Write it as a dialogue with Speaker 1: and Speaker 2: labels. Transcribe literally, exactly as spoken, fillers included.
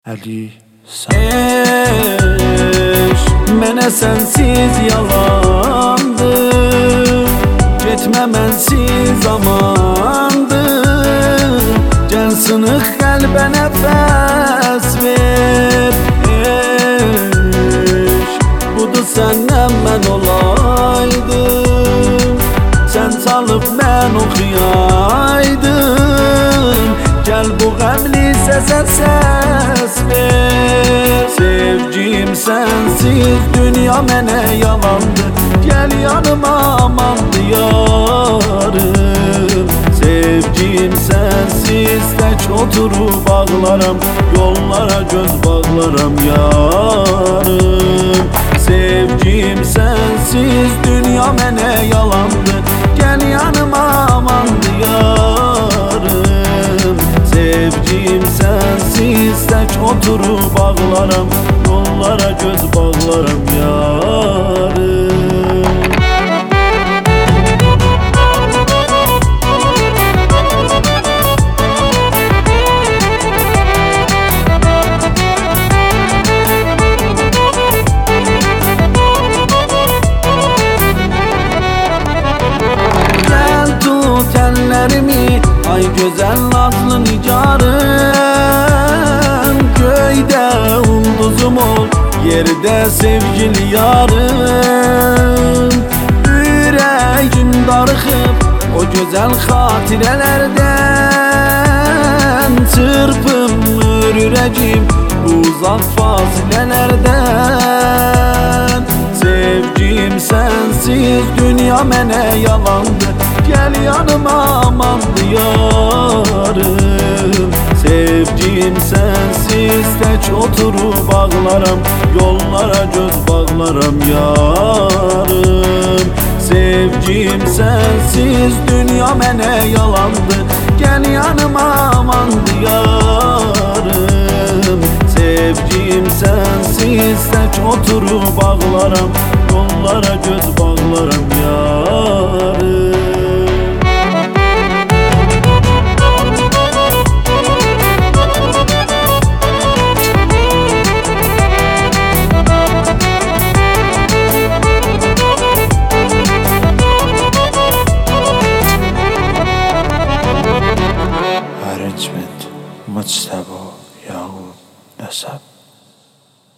Speaker 1: Ali Eş, mənə sənsiz yalandı, getmə mənsiz amandı. Gəl sınıq qəlbə nəfəs ver. Eş, budur səndən mən olaydım, sən çalıb mən oxuyaydım. Gəl bu qəmli səsə səs ver. Sevgim sənsiz dünya mənə yalandı, gəl yanıma amandı yarım. Sevgim sənsiz tək oturub ağlaram, yollara göz bağlaram yarım. Sevgim sənsiz dünya mənə yalandı, gəl yanıma amandı yarım. Sevgim sənsiz tək oturub ağlaram, yollara göz bağlaram yarım. Gel tut ellerimi, ay güzel nazlı nigarım. Köyde ulduzum ol, yerde sevgili yarım. Yüreğim darıxıb o güzel hatirelerden, çırpınır yüreğim bu uzak fasilelerden. Sevgim sensiz dünya mənə yalandı, gəl yanıma amandı yarım. Sevgim sensiz tək oturub ağlaram, yollara göz bağlaram yarım. Sevgim sensiz dünya mənə yalandı, gəl yanıma amandı yarım. Sevgim sensiz tək oturub ağlaram, yollara göz bağlaram